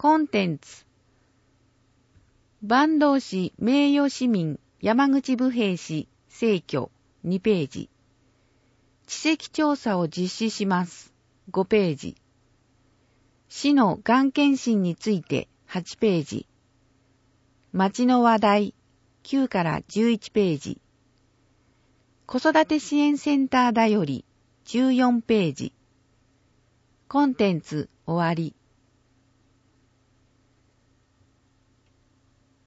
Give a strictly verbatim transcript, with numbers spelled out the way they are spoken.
コンテンツ。坂東市名誉市民山口武平氏逝去にページ。地籍調査を実施しますごページ。市のがん検診についてはちページ。町の話題きゅうからじゅういちページ。子育て支援センターだよりじゅうよんページ。コンテンツ終わり。